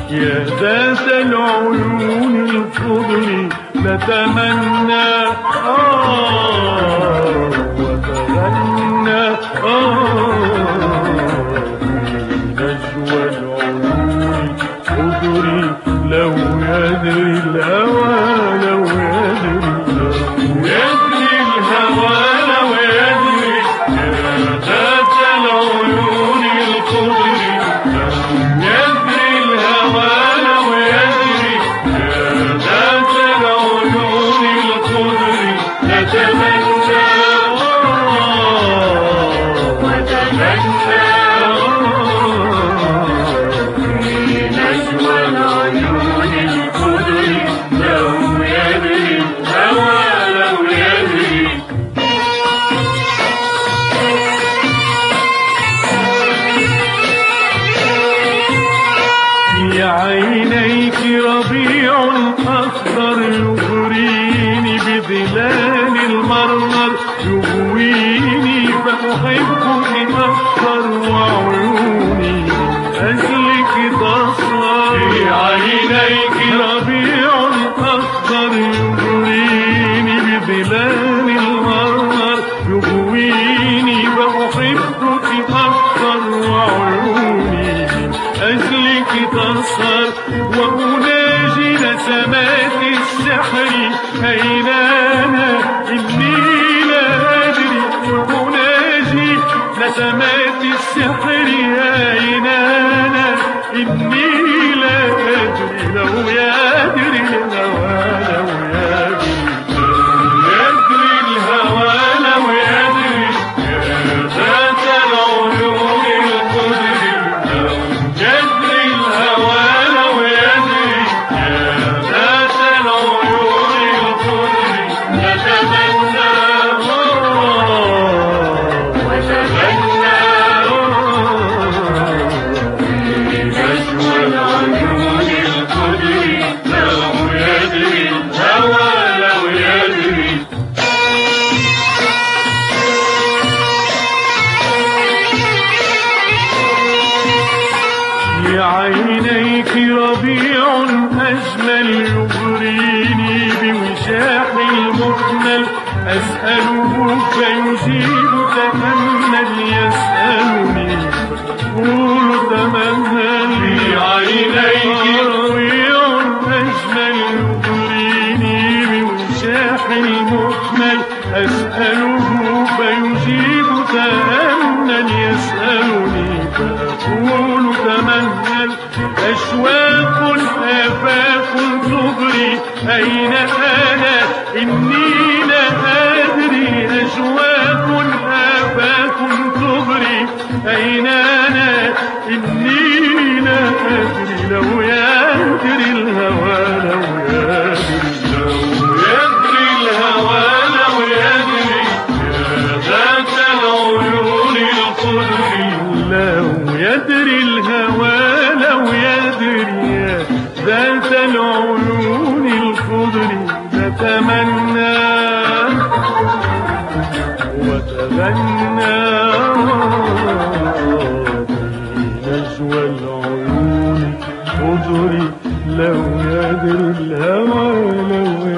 يا ذات العيون الخضر نتمنى وتغنى نجوى العيون الخضر لو يدري الهوى لو يدري الهوى لو يدري يا ذات العيون الخضر لو يدري الهوى لو يدري يا ذات العيون الخضر نتمنى نجوى العيون الخضر لو يدري الهوى لو يدري في عينيك ربيع أخضر يغريني بظلال المرمر يغويني فأحبك أكثر وعيوني أجلك تصغر في عينيك ربيع أخضر يغريني بظلال المرمر يغويني فأحبك أكثر وعيوني أجلك تصهر وأناجي نسمات السحر أين أنا إني لا أدري وأناجي نسمات السحر أين أنا إني لا أدري لو يدري الهوى لو يدري الهوى لو يدري يا ذات العيون الخضر يدري الهوى لو يدري يا ذات العيون الخضر نتمنى نجوى العيون الخضر لو يدري الهوى لو يدري في عينيك ربيع أجمل يغريني بوشاح المكمل أسأله فيجيب تأمل يسألني قول تمهل في عينيك ربيع أجمل يغريني بوشاح المكمل أسأله فيجيب تأمل يسألني فأقول تمهل أشواق آفاق تغري أين أنا إني لا أدري أشواق آفاق تغري أين أنا إني لا أدري لو يدري الهوى لو يدري الهوى لو يدري يا ذات العيون الخضر لو يدري الهوى لو يدري يا ذات العيون الخضر نتمنى وتغنى نجوى العيون الخضر لو يدري الهوى لو